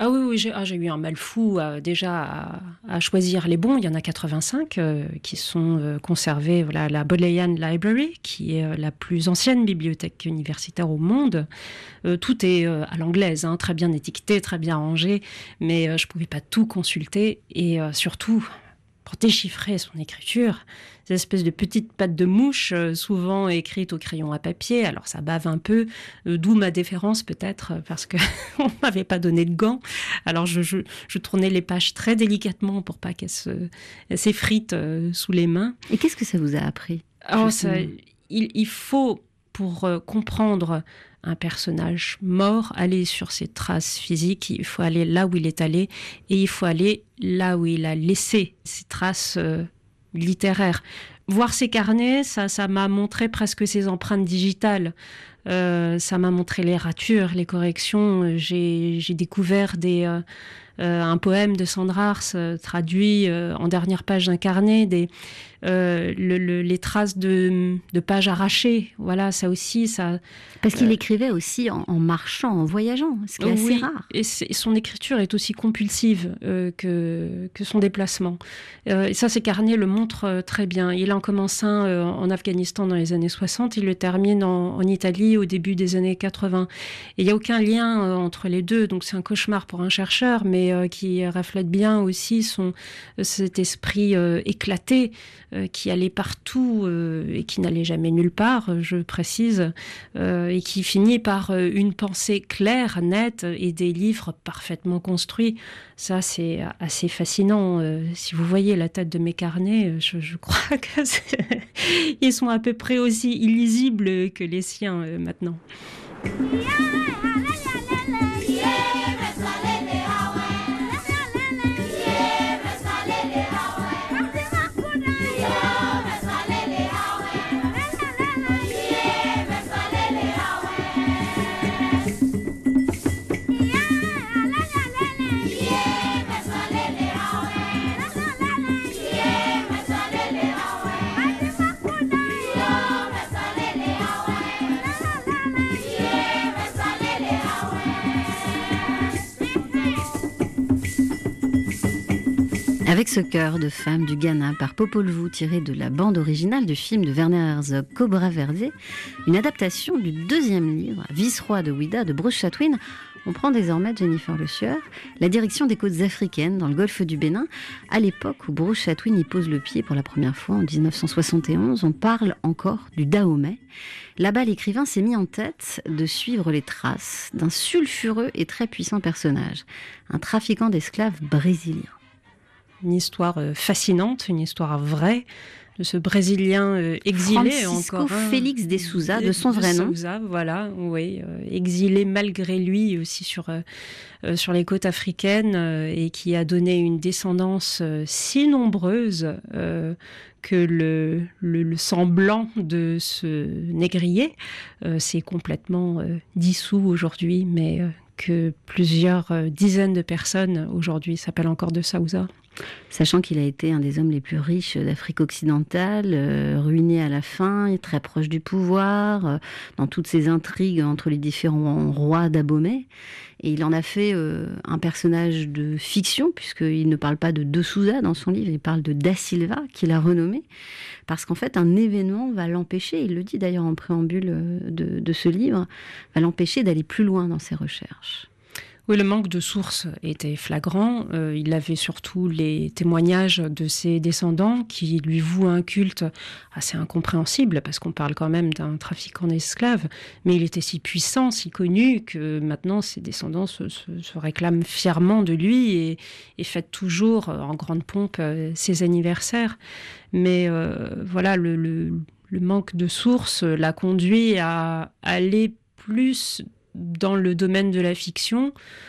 Ah oui, oui j'ai, ah, j'ai eu un mal fou euh, déjà à, à choisir les bons. Il y en a quatre-vingt-cinq euh, qui sont euh, conservés voilà, à la Bodleian Library, qui est euh, la plus ancienne bibliothèque universitaire au monde. Euh, tout est euh, à l'anglaise, hein, très bien étiqueté, très bien rangé, mais euh, je ne pouvais pas tout consulter. Et euh, surtout, pour déchiffrer son écriture, ces espèces de petites pattes de mouche, euh, souvent écrites au crayon à papier. Alors ça bave un peu, euh, d'où ma déférence peut-être, parce qu'on ne m'avait pas donné de gants. Alors je, je, je tournais les pages très délicatement pour pas qu'elles, se, elles s'effritent euh, sous les mains. Et qu'est-ce que ça vous a appris? Alors, ça, il, il faut, pour euh, comprendre un personnage mort, aller sur ses traces physiques, il faut aller là où il est allé, et il faut aller là où il a laissé ses traces euh, littéraires. Voir ses carnets, ça, ça m'a montré presque ses empreintes digitales. Euh, ça m'a montré les ratures, les corrections. J'ai, j'ai découvert des, euh, euh, un poème de Sandra Ars euh, traduit euh, en dernière page d'un carnet, des, euh, le, le, les traces de, de pages arrachées. Voilà, ça aussi, ça. Parce qu'il euh, écrivait aussi en, en marchant, en voyageant, ce qui est assez oui, rare. Et son écriture est aussi compulsive euh, que, que son déplacement. Euh, et ça, ces carnets le montrent euh, très bien. Il en commence un euh, en Afghanistan dans les années soixante, il le termine en, en Italie au début des années quatre-vingts. Et il n'y a aucun lien euh, entre les deux, donc c'est un cauchemar pour un chercheur, mais euh, qui reflète bien aussi son, cet esprit euh, éclaté, euh, qui allait partout euh, et qui n'allait jamais nulle part, je précise, euh, et qui finit par euh, une pensée claire, nette, et des livres parfaitement construits. Ça, c'est assez fascinant. Euh, si vous voyez la tête de mes carnets, je, je crois que c'est... ils sont à peu près aussi illisibles que les siens euh, maintenant. Avec ce chœur de femme du Ghana par Popol Vuh, tiré de la bande originale du film de Werner Herzog, Cobra Verde, une adaptation du deuxième livre, Vice-roi de Ouida de Bruce Chatwin, on prend désormais, Jennifer Le Sieur, la direction des côtes africaines dans le golfe du Bénin. À l'époque où Bruce Chatwin y pose le pied pour la première fois en dix-neuf cent soixante et onze, on parle encore du Dahomey. Là-bas, l'écrivain s'est mis en tête de suivre les traces d'un sulfureux et très puissant personnage, un trafiquant d'esclaves brésilien. Une histoire fascinante, une histoire vraie, de ce Brésilien euh, exilé. Francisco encore un, Félix de Souza, de son de vrai nom. Souza, voilà, oui, euh, exilé malgré lui aussi sur, euh, sur les côtes africaines euh, et qui a donné une descendance euh, si nombreuse euh, que le, le, le sang blanc de ce négrier euh, s'est complètement euh, dissous aujourd'hui, mais euh, que plusieurs euh, dizaines de personnes aujourd'hui s'appellent encore de Souza. Sachant qu'il a été un des hommes les plus riches d'Afrique occidentale, euh, ruiné à la fin, très proche du pouvoir, euh, dans toutes ces intrigues entre les différents rois d'Abomey. Et il en a fait euh, un personnage de fiction, puisqu'il ne parle pas de De Souza dans son livre, il parle de Da Silva, qu'il a renommé, parce qu'en fait, un événement va l'empêcher, il le dit d'ailleurs en préambule de, de ce livre, va l'empêcher d'aller plus loin dans ses recherches. Oui, le manque de sources était flagrant. Euh, il avait surtout les témoignages de ses descendants qui lui vouent un culte assez incompréhensible, parce qu'on parle quand même d'un trafiquant d'esclaves, mais il était si puissant, si connu, que maintenant ses descendants se, se, se réclament fièrement de lui et, et fêtent toujours en grande pompe ses anniversaires. Mais euh, voilà, le, le, le manque de sources l'a conduit à aller plus dans le domaine de la fiction.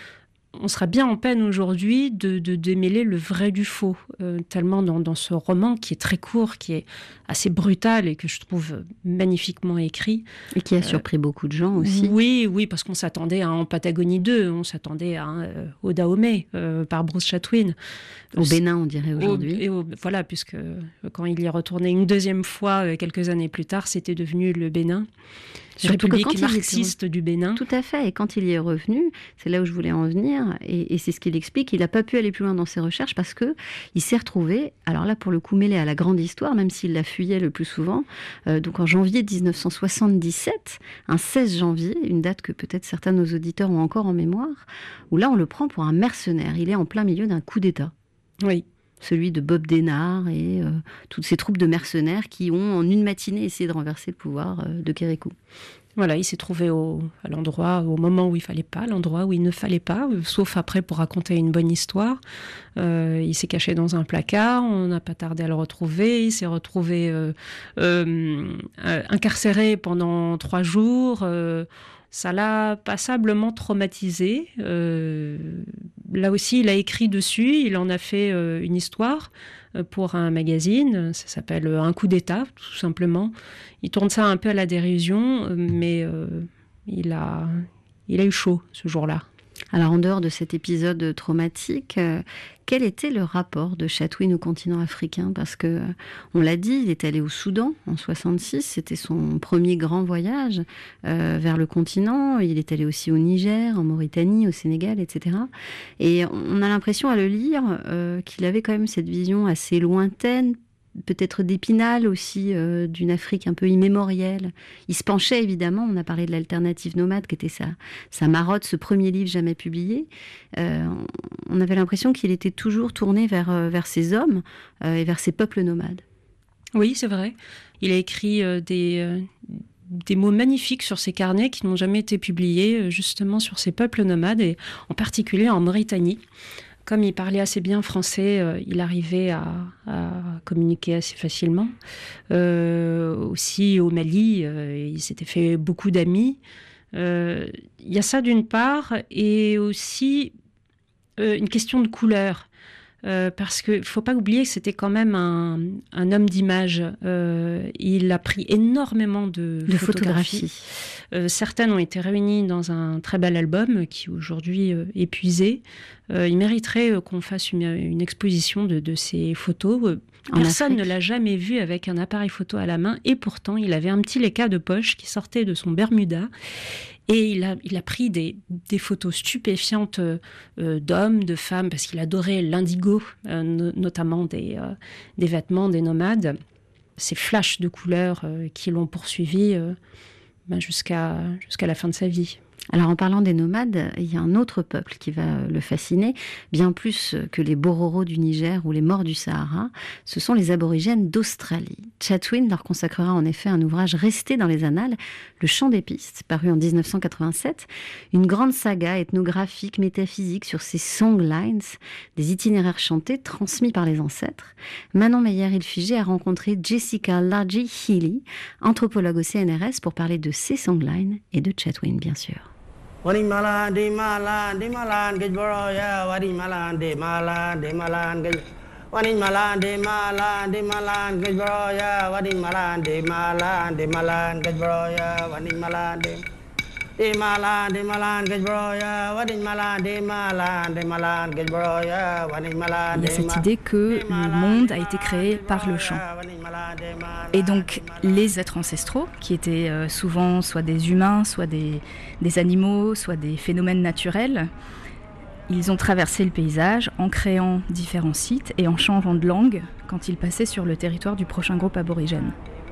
On sera bien en peine aujourd'hui de, de démêler le vrai du faux, euh, tellement dans, dans ce roman qui est très court, qui est assez brutal et que je trouve magnifiquement écrit. Et qui a surpris euh, beaucoup de gens aussi. Oui, oui, parce qu'on s'attendait à En Patagonie deux, on s'attendait à un euh, au Dahomey euh, par Bruce Chatwin. Au Bénin, on dirait aujourd'hui. Au, et au, voilà, puisque quand il y est retourné une deuxième fois, euh, quelques années plus tard, c'était devenu le Bénin. Surtout que République quand il était- marxiste du Bénin. Tout à fait. Et quand il y est revenu, c'est là où je voulais en venir, et, et c'est ce qu'il explique, il n'a pas pu aller plus loin dans ses recherches parce que il s'est retrouvé, alors là pour le coup mêlé à la grande histoire, même s'il la fuyait le plus souvent, euh, donc en janvier dix-neuf cent soixante-dix-sept, un seize janvier, une date que peut-être certains de nos auditeurs ont encore en mémoire, où là on le prend pour un mercenaire. Il est en plein milieu d'un coup d'État. Oui. Celui de Bob Denard et euh, toutes ces troupes de mercenaires qui ont en une matinée essayé de renverser le pouvoir euh, de Kérékou. Voilà, il s'est trouvé au, à l'endroit, au moment où il fallait pas, l'endroit où il ne fallait pas, euh, sauf après pour raconter une bonne histoire. Euh, il s'est caché dans un placard, on n'a pas tardé à le retrouver, il s'est retrouvé euh, euh, euh, incarcéré pendant trois jours. Euh, ça l'a passablement traumatisé. Euh, là aussi, il a écrit dessus, il en a fait euh, une histoire euh, pour un magazine, ça s'appelle Un coup d'État, tout simplement. Il tourne ça un peu à la dérision, mais euh, il a, il a eu chaud ce jour-là. Alors en dehors de cet épisode traumatique, euh, quel était le rapport de Chatwin au continent africain ? Parce que, euh, on l'a dit, il est allé au Soudan en soixante-six, c'était son premier grand voyage euh, vers le continent. Il est allé aussi au Niger, en Mauritanie, au Sénégal, et cetera. Et on a l'impression à le lire euh, qu'il avait quand même cette vision assez lointaine, peut-être d'Épinal aussi, euh, d'une Afrique un peu immémorielle. Il se penchait évidemment, on a parlé de l'alternative nomade, qui était sa, sa marotte, ce premier livre jamais publié. Euh, on avait l'impression qu'il était toujours tourné vers, euh, vers ces hommes euh, et vers ces peuples nomades. Oui, c'est vrai. Il a écrit euh, des, euh, des mots magnifiques sur ses carnets qui n'ont jamais été publiés, euh, justement sur ces peuples nomades, et en particulier en Mauritanie. Comme il parlait assez bien français, euh, il arrivait à, à communiquer assez facilement. Euh, aussi au Mali, euh, il s'était fait beaucoup d'amis. Euh, il y a ça d'une part, et aussi euh, une question de couleur. Euh, parce qu'il ne faut pas oublier que c'était quand même un, un homme d'image. Euh, il a pris énormément de, De photographies. photographie. Euh, certaines ont été réunies dans un très bel album qui est aujourd'hui euh, épuisé. Euh, il mériterait euh, qu'on fasse une, une exposition de, de ces photos. Euh, En Personne Afrique. ne l'a jamais vu avec un appareil photo à la main, et pourtant il avait un petit Leica de poche qui sortait de son Bermuda. Et il a, il a pris des, des photos stupéfiantes euh, d'hommes, de femmes, parce qu'il adorait l'indigo, euh, no- notamment des, euh, des vêtements des nomades. Ces flashs de couleurs euh, qui l'ont poursuivi euh, ben jusqu'à, jusqu'à la fin de sa vie. Alors en parlant des nomades, il y a un autre peuple qui va le fasciner, bien plus que les Bororo du Niger ou les Morts du Sahara, ce sont les aborigènes d'Australie. Chatwin leur consacrera en effet un ouvrage resté dans les annales, Le Chant des Pistes, paru en dix-neuf cent quatre-vingt-sept, une grande saga ethnographique, métaphysique sur ces songlines, des itinéraires chantés transmis par les ancêtres. Manon Meyer-Ilfigé a rencontré Jessica Largy Healy, anthropologue au C N R S, pour parler de ces songlines et de Chatwin, bien sûr. Wani malan de malan de malan gej boroya wani malan de malan de malan gej wani malan de malan de malan gej boroya wani malan de malan de malan gej boroya wani malan de de malan de malan gej boroya wani malan de malan de malan gej boroya wani malan. Il y a cette idée que le monde a été créé par le chant. Et donc les êtres ancestraux, qui étaient euh, souvent soit des humains, soit des, des animaux, soit des phénomènes naturels, ils ont traversé le paysage en créant différents sites et en changeant de langue quand ils passaient sur le territoire du prochain groupe aborigène.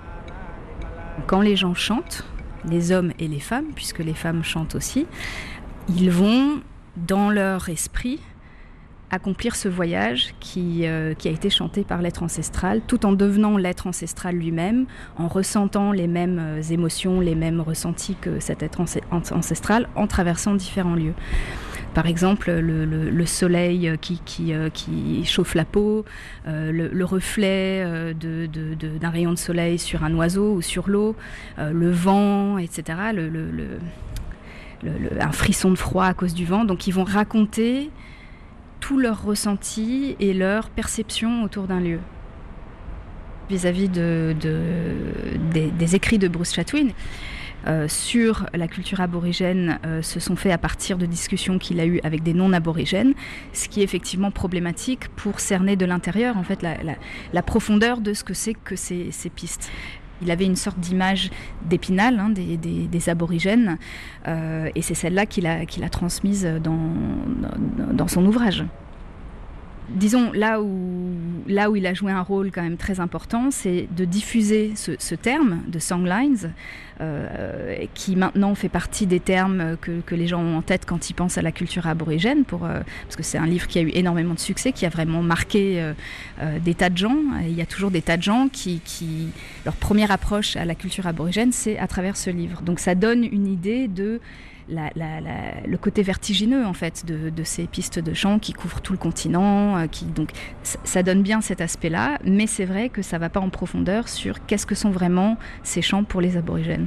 Quand les gens chantent, les hommes et les femmes, puisque les femmes chantent aussi, ils vont, dans leur esprit, accomplir ce voyage qui, euh, qui a été chanté par l'être ancestral, tout en devenant l'être ancestral lui-même, en ressentant les mêmes euh, émotions, les mêmes ressentis que cet être ancestral, en traversant différents lieux. Par exemple, le, le, le soleil qui, qui, euh, qui chauffe la peau, euh, le, le reflet euh, de, de, de, d'un rayon de soleil sur un oiseau ou sur l'eau, euh, le vent, et cetera, le, le, le, le, le, un frisson de froid à cause du vent. Donc ils vont raconter tous leurs ressentis et leurs perceptions autour d'un lieu. Vis-à-vis de, de, des, des écrits de Bruce Chatwin, euh, sur la culture aborigène euh, se sont faits à partir de discussions qu'il a eues avec des non-aborigènes, ce qui est effectivement problématique pour cerner de l'intérieur en fait, la, la, la profondeur de ce que c'est que ces, ces pistes. il avait une sorte d'image d'Épinal, hein, des, des, des aborigènes, euh, et c'est celle-là qu'il a, qu'il a transmise dans, dans, dans son ouvrage. Disons, là où, là où il a joué un rôle quand même très important, c'est de diffuser ce, ce terme de songlines, euh, qui maintenant fait partie des termes que, que les gens ont en tête quand ils pensent à la culture aborigène, pour, euh, parce que c'est un livre qui a eu énormément de succès, qui a vraiment marqué euh, euh, des tas de gens. Et il y a toujours des tas de gens qui, qui, leur première approche à la culture aborigène, c'est à travers ce livre. Donc ça donne une idée de... La, la, la, le côté vertigineux en fait de, de ces pistes de chant qui couvrent tout le continent, euh, qui, donc ça, ça donne bien cet aspect-là, mais c'est vrai que ça ne va pas en profondeur sur qu'est-ce que sont vraiment ces chants pour les aborigènes.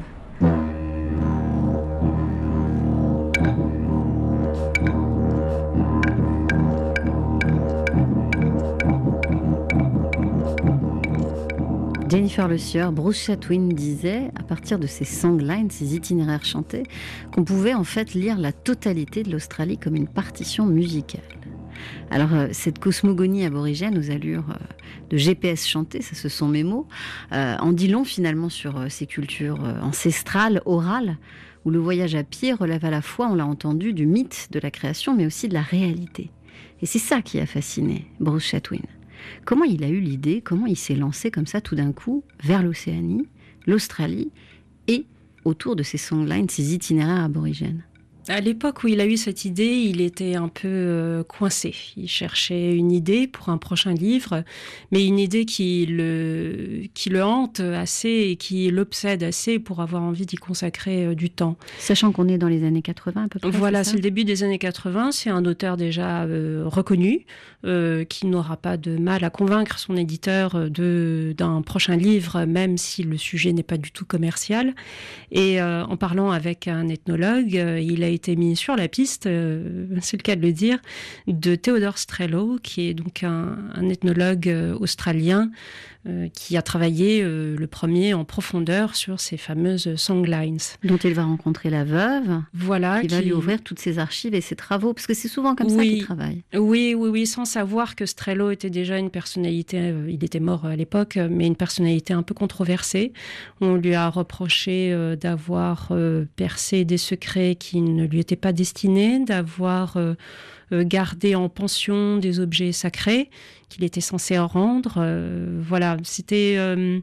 Jennifer Le Sieur, Bruce Chatwin disait, à partir de ces songlines, ces itinéraires chantés, qu'on pouvait en fait lire la totalité de l'Australie comme une partition musicale. Alors, euh, cette cosmogonie aborigène aux allures euh, de G P S chanté, ça ce sont mes mots, euh, en dit long finalement sur euh, ces cultures euh, ancestrales, orales, où le voyage à pied relève à la fois, on l'a entendu, du mythe de la création, mais aussi de la réalité. Et c'est ça qui a fasciné Bruce Chatwin. Comment il a eu l'idée, comment il s'est lancé comme ça tout d'un coup vers l'Océanie, l'Australie et autour de ces songlines, ces itinéraires aborigènes? À l'époque où il a eu cette idée, il était un peu euh, coincé. Il cherchait une idée pour un prochain livre, mais une idée qui le, qui le hante assez et qui l'obsède assez pour avoir envie d'y consacrer euh, du temps. Sachant qu'on est dans les années quatre-vingts à peu près. Voilà, c'est, c'est le début des années quatre-vingts. C'est un auteur déjà euh, reconnu, euh, qui n'aura pas de mal à convaincre son éditeur de, d'un prochain livre, même si le sujet n'est pas du tout commercial. Et euh, en parlant avec un ethnologue, euh, il a été mis sur la piste, euh, c'est le cas de le dire, de Theodore Strello, qui est donc un, un ethnologue euh, australien euh, qui a travaillé euh, le premier en profondeur sur ces fameuses songlines. Dont il va rencontrer la veuve, voilà, qui, qui va lui ouvrir toutes ses archives et ses travaux, parce que c'est souvent comme oui, ça qu'il travaille. Oui, oui, oui, sans savoir que Strello était déjà une personnalité, euh, il était mort à l'époque, mais une personnalité un peu controversée. On lui a reproché euh, d'avoir euh, percé des secrets qui ne lui étaient pas destinés, d'avoir euh, euh, gardé en pension des objets sacrés qu'il était censé en rendre. Euh, voilà, c'était... Euh,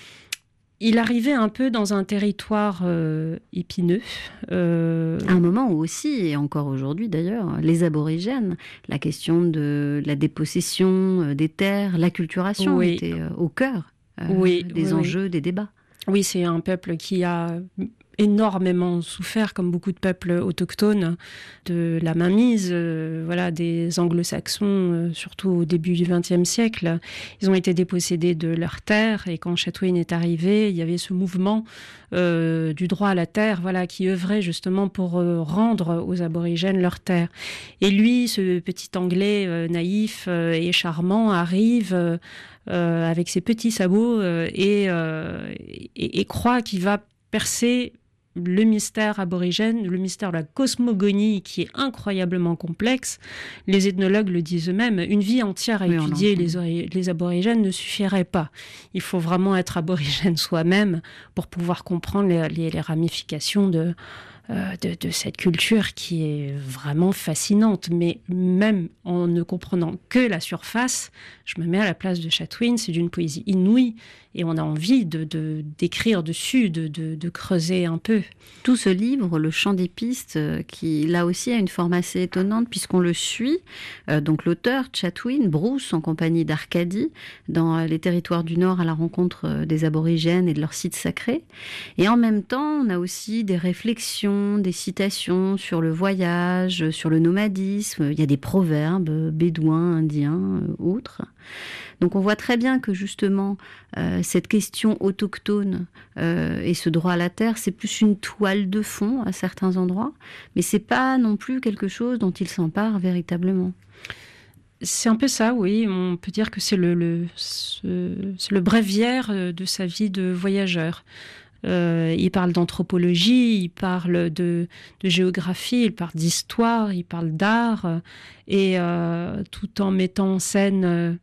il arrivait un peu dans un territoire euh, épineux. Euh... À un moment où aussi, et encore aujourd'hui d'ailleurs, les aborigènes, la question de la dépossession des terres, l'acculturation oui. était euh, au cœur euh, oui, des oui, enjeux, oui. des débats. Oui, c'est un peuple qui a énormément souffert, comme beaucoup de peuples autochtones, de la mainmise euh, voilà, des anglo-saxons, euh, surtout au début du vingtième siècle. Ils ont été dépossédés de leurs terres, et quand Chatwin est arrivé, il y avait ce mouvement euh, du droit à la terre, voilà, qui œuvrait justement pour euh, rendre aux aborigènes leurs terres. Et lui, ce petit Anglais euh, naïf euh, et charmant, arrive euh, euh, avec ses petits sabots euh, et, euh, et, et croit qu'il va percer le mystère aborigène, le mystère de la cosmogonie qui est incroyablement complexe. Les ethnologues le disent eux-mêmes, une vie entière à oui, étudier les, ori- les aborigènes ne suffirait pas. Il faut vraiment être aborigène soi-même pour pouvoir comprendre les, les, les ramifications de, euh, de, de cette culture qui est vraiment fascinante. Mais même en ne comprenant que la surface, je me mets à la place de Chatwin, c'est d'une poésie inouïe. Et on a envie de, de, d'écrire dessus, de, de, de creuser un peu. Tout ce livre, Le Chant des pistes, qui là aussi a une forme assez étonnante puisqu'on le suit, euh, donc l'auteur Chatwin, Bruce, en compagnie d'Arcadie, dans les territoires du Nord à la rencontre des aborigènes et de leurs sites sacrés. Et en même temps, on a aussi des réflexions, des citations sur le voyage, sur le nomadisme. Il y a des proverbes bédouins, indiens, euh, autres. Donc on voit très bien que justement euh, cette question autochtone euh, et ce droit à la terre, c'est plus une toile de fond à certains endroits, mais c'est pas non plus quelque chose dont il s'empare véritablement. C'est un peu ça, oui. On peut dire que c'est le, le, ce, c'est le bréviaire de sa vie de voyageur. Euh, il parle d'anthropologie, il parle de, de géographie, il parle d'histoire, il parle d'art, et euh, tout en mettant en scène euh,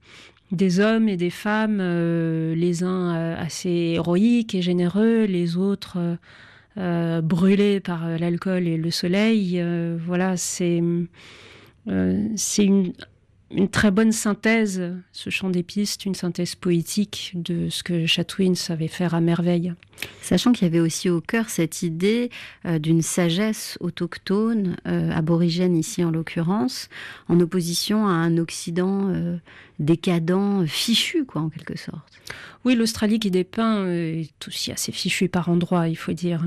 des hommes et des femmes, euh, les uns euh, assez héroïques et généreux, les autres euh, euh, brûlés par l'alcool et le soleil. Euh, voilà, c'est, euh, c'est une, une très bonne synthèse, ce chant des pistes, une synthèse poétique de ce que Chatwin savait faire à merveille. Sachant qu'il y avait aussi au cœur cette idée euh, d'une sagesse autochtone, euh, aborigène ici en l'occurrence, en opposition à un Occident euh, décadent, fichu quoi en quelque sorte. Oui, l'Australie qui dépeint euh, est aussi assez fichu par endroits, il faut dire.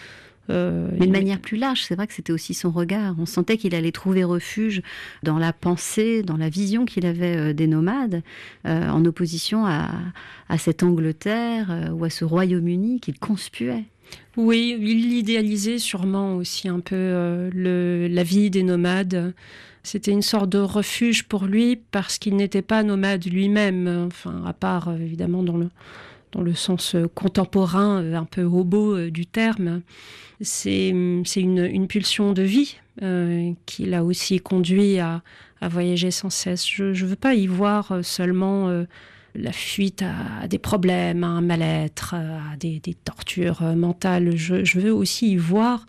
Euh, Mais de manière plus large, c'est vrai que c'était aussi son regard. On sentait qu'il allait trouver refuge dans la pensée, dans la vision qu'il avait euh, des nomades, euh, en opposition à, à cette Angleterre euh, ou à ce Royaume-Uni qu'il conspuait. Oui, il idéalisait sûrement aussi un peu euh, le, la vie des nomades. C'était une sorte de refuge pour lui parce qu'il n'était pas nomade lui-même, enfin, à part euh, évidemment dans le, dans le sens euh, contemporain, euh, un peu hobo euh, du terme. C'est, c'est une, une pulsion de vie euh, qui l'a aussi conduit à, à voyager sans cesse. Je ne veux pas y voir seulement euh, la fuite à, à des problèmes, à un mal-être, à des, des tortures mentales. Je, je veux aussi y voir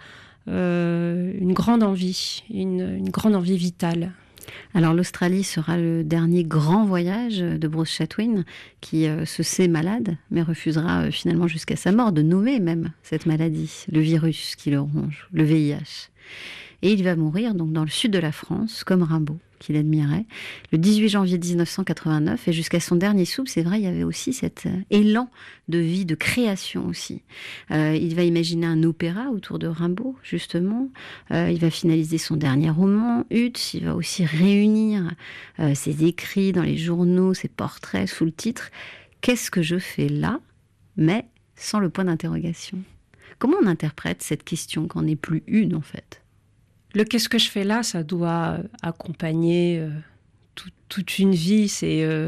euh, une grande envie, une, une grande envie vitale. Alors l'Australie sera le dernier grand voyage de Bruce Chatwin qui euh, se sait malade, mais refusera euh, finalement jusqu'à sa mort de nommer même cette maladie, le virus qui le ronge, le V I H. Et il va mourir donc dans le sud de la France, comme Rimbaud, qu'il admirait, le dix-huit janvier dix-neuf cent quatre-vingt-neuf. Et jusqu'à son dernier souffle, c'est vrai, il y avait aussi cet élan de vie, de création aussi. Euh, il va imaginer un opéra autour de Rimbaud, justement. Euh, il va finaliser son dernier roman, Huttes. Il va aussi réunir euh, ses écrits dans les journaux, ses portraits sous le titre « Qu'est-ce que je fais là ?» mais sans le point d'interrogation. Comment on interprète cette question qu'en n'est plus une, en fait ? Le qu'est-ce que je fais là, ça doit accompagner euh, tout, toute une vie. C'est, euh,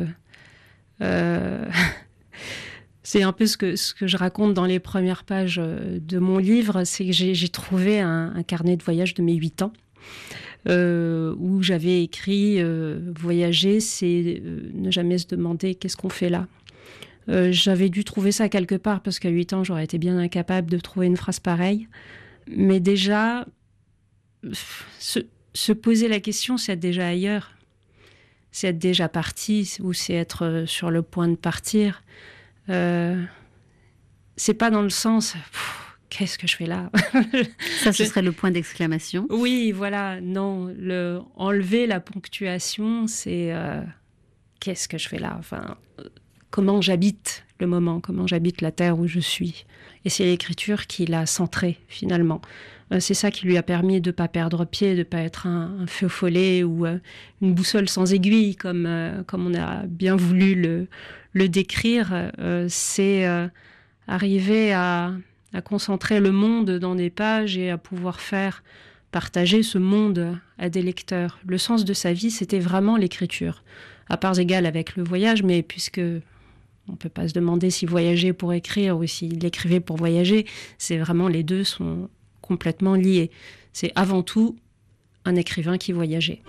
euh, c'est un peu ce que, ce que je raconte dans les premières pages de mon livre. C'est que j'ai, j'ai trouvé un, un carnet de voyage de mes huit ans euh, où j'avais écrit euh, « Voyager, c'est euh, ne jamais se demander qu'est-ce qu'on fait là ». Euh, j'avais dû trouver ça quelque part parce qu'à huit ans, j'aurais été bien incapable de trouver une phrase pareille. Mais déjà... Se, se poser la question, c'est être déjà ailleurs, c'est être déjà parti, ou c'est être sur le point de partir. Euh, c'est pas dans le sens pff, qu'est-ce que je fais là. Ça, ce serait le point d'exclamation. Oui, voilà, non, le, enlever la ponctuation, c'est euh, qu'est-ce que je fais là. Enfin, comment j'habite le moment, comment j'habite la terre où je suis. Et c'est l'écriture qui l'a centré finalement. C'est ça qui lui a permis de ne pas perdre pied, de ne pas être un, un feu follet ou euh, une boussole sans aiguille, comme, euh, comme on a bien voulu le, le décrire. Euh, c'est euh, arriver à, à concentrer le monde dans des pages et à pouvoir faire partager ce monde à des lecteurs. Le sens de sa vie, c'était vraiment l'écriture, à parts égales avec le voyage, mais puisque... on ne peut pas se demander s'il voyageait pour écrire ou s'il écrivait pour voyager. C'est vraiment, les deux sont complètement liés. C'est avant tout un écrivain qui voyageait.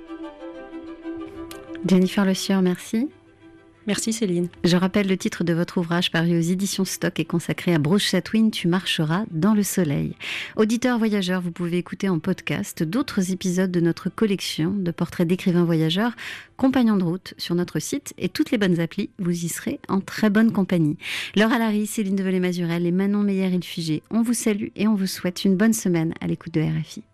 Jennifer Le Sieur, merci. Merci Céline. Je rappelle le titre de votre ouvrage paru aux éditions Stock et consacré à Bruce Chatwin, Tu marcheras dans le soleil. Auditeurs voyageurs, vous pouvez écouter en podcast d'autres épisodes de notre collection de portraits d'écrivains voyageurs, compagnons de route sur notre site et toutes les bonnes applis, vous y serez en très bonne compagnie. Laura Larry, Céline Develay-Mazurel et Manon Meyer-Ilfugé, on vous salue et on vous souhaite une bonne semaine à l'écoute de R F I.